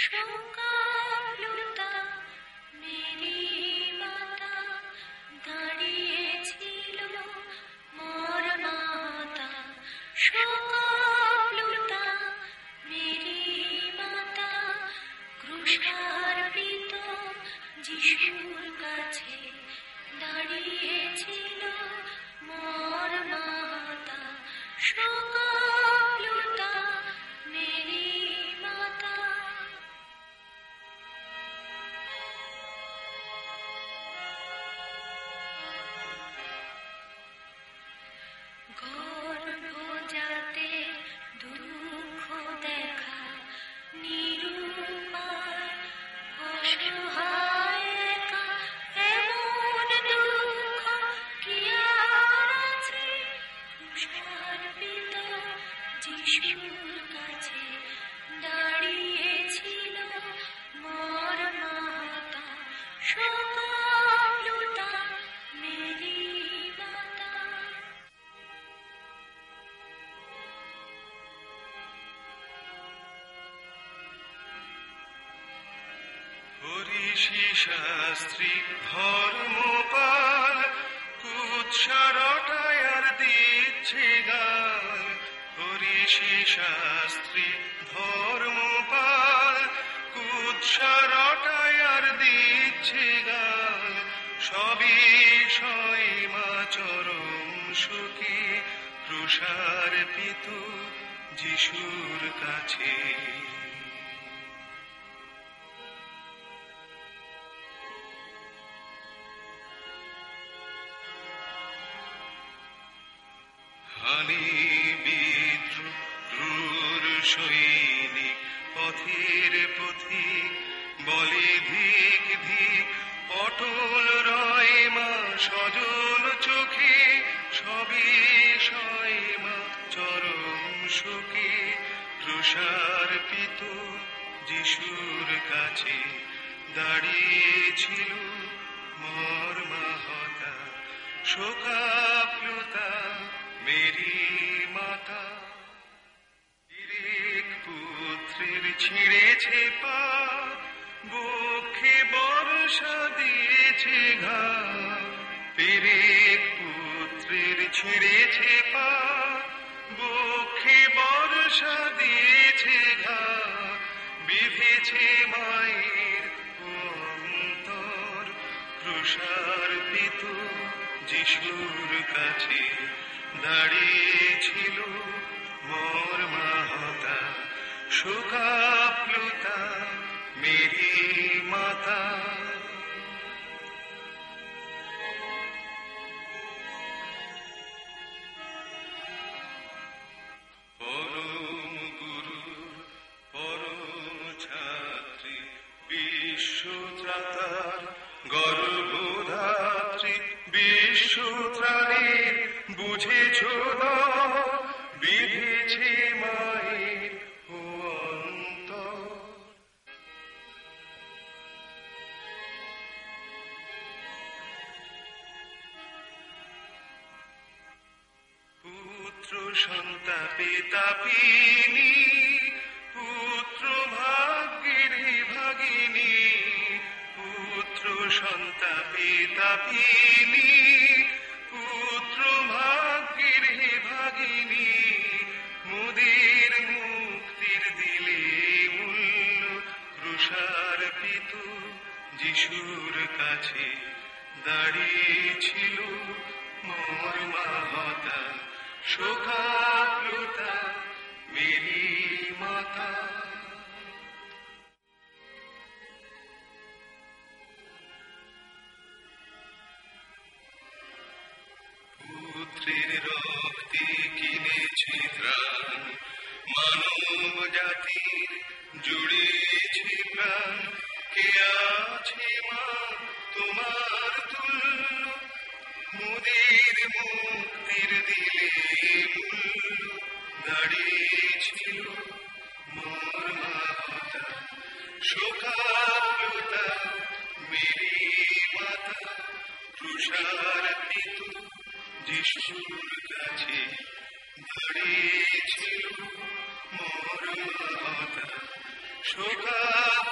শোকাপ্লুতা Mary মাতা দাঁড়িয়েছিল মোর মাতা। শোকাপ্লুতা মেরি মাতা ক্রুশার্পিত যিশুর কাছে দাঁড়িয়েছিল মোর মাতা। শোকাপ্লুতা মেরি মাতা। গর্ভজাতে দুঃখ দেখা নিরুপায় অসহায় একা এমন দুঃখ কি আর আছে? ক্রুশার্পিত যিশুর কাছে দাঁড়িয়েছিল মোর মাতা। শোকাপ্লুতা মেরি মাতা। হরিষি শাস্ত্রী ধর্মপাল কুৎসারটায় আর দিচ্ছে গাল। হরিষি শাস্ত্রী ধর্মপাল কুৎসারটায় আর দিচ্ছে গাল। সবই সয় মা চরম সুখী প্রসারপিত যিশুর কাছে। হানি বিদ্রোহ ক্রূর সৈনিক পথের পথিক বলে ধিক ধিক অটল রয় মা সজল চোখে। সবই সয় মা চরম সুখে প্রসারপিত যিশুর কাছে দাঁড়িয়েছিল মোর মাতা। শোকাপ্লুতা মেরি মাতা। এক পুত্রের ছিঁড়েছে পা বক্ষে বর্ষা দিয়েছে ঘা। পেরেক পুত্রের ছিঁড়েছে পা বক্ষে বর্ষা দিয়েছে ঘা। বিঁধেছে মায়ের অন্তর ক্রুশার্পিত যিশুর কাছে দাঁড়িয়েছিল মোর মাতা। শোকাপ্লুতা মেরি মাতা। পরম গুরুর পরম ছাত্রী বিশ্বত্রাতার গর্ভধাত্রী বিশ্বত্রাণীর বুঝেছ না বিধেছে মায়ের ও অন্তর। পুত্র সন্তাপে তাপিনী পুত্র ভাগ্যের ভাগিনী। পুত্র সন্তাপে তাপিনী পুত্র ভাগ্যের ভাগিনী। মোদের মুক্তির দিলে মূল্য ক্রুশার্পিত যিশুর কাছে দাঁড়িয়েছিল মোর মাতা। শোকাপ্লুতা মেরি মাতা। পুত্রের রক্তে কিনেছে ত্রাণ মানব জাতির জুড়েছে প্রাণ। কে আছে মা তোমার তুল্য মোদের মুক্তির দিলে মূল্য দাঁড়িয়েছিল মোর মাতা। শোকাপ্লুতা মেরি মাতা। প্রসারিত যিশুর কাছে দাঁড়িয়েছিল মোর মাতা। শোকাত